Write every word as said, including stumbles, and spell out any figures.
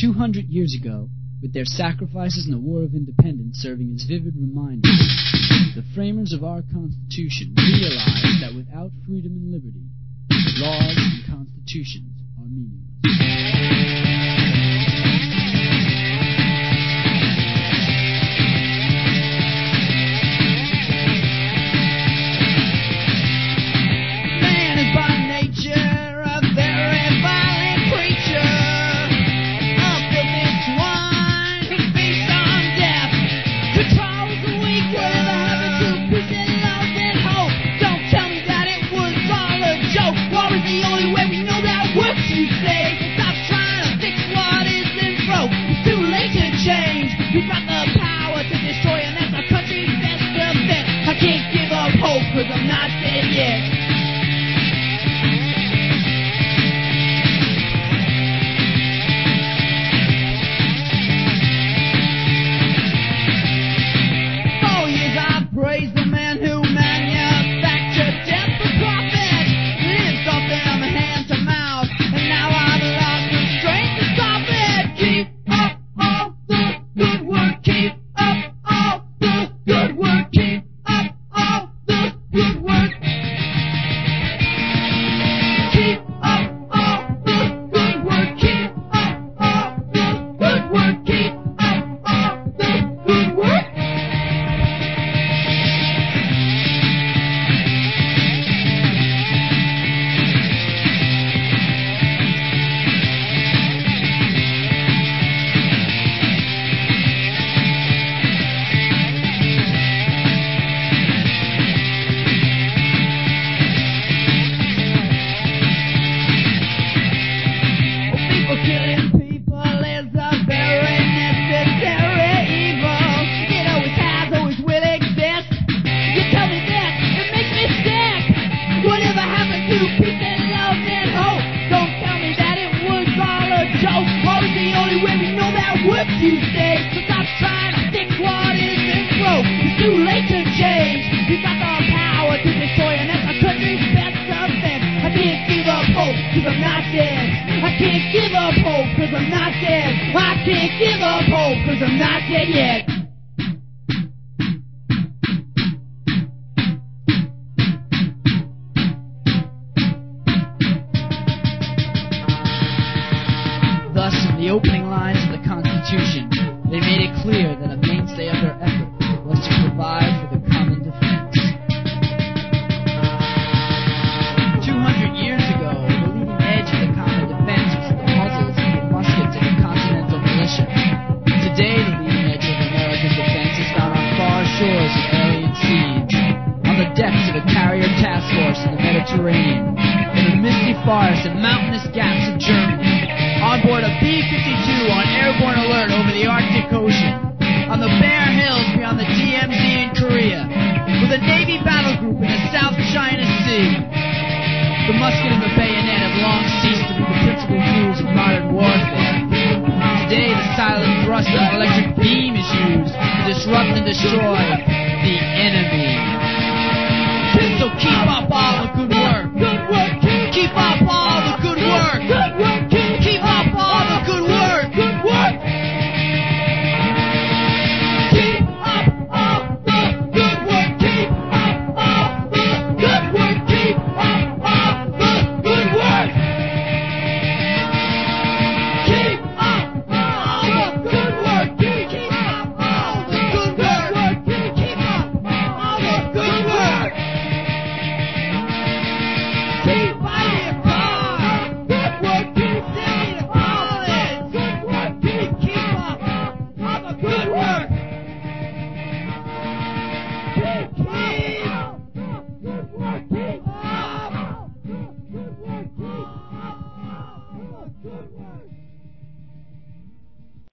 Two hundred years ago, with their sacrifices in the War of Independence serving as vivid reminders, the framers of our Constitution realized that without freedom and liberty, laws and constitutions are meaningless. Cause I'm not dead yet. For years I've praised the man who manufactured death for profit, lived off them hand to mouth, and now I've lost the strength to stop it. Keep up all the good work, keep up all the good work, keep up all the good work. Keep up all the good work, keep up all the good work, keep up all the good work. People killing people is a very necessary evil. It always has, always will exist. You tell me that, it makes me sick. Whatever happened to peace and love and hope? Don't tell me that it was all a joke. War is the only way we know that works, you say. So stop trying to fix what isn't broke. It's too late to change. You got the power to destroy, and that's our country's best defense. I can't give up hope, cause I'm not dead. I can't give up hope, cause I'm not dead. I can't give up hope, cause I'm not dead yet. Thus, in the opening lines of the Constitution, they made it clear that a mainstay of their effort was to provide for the common defense. Two hundred years ago, the leading edge of the common defense was the muzzles and the muskets of the Continental Militia. Today, the leading edge of American defense is found on far shores of alien seas, on the decks of a carrier task force in the Mediterranean, in the misty forests and mountainous gaps of Germany, on board a B fifty-two on airborne alert over the Arctic Ocean, on the bare hills beyond the D M Z in Korea, with a Navy battle group in the South China Sea. The musket and the bayonet have long ceased to be the principal tools of modern warfare. Today, the silent thrust of an electric beam is used to disrupt and destroy the enemy.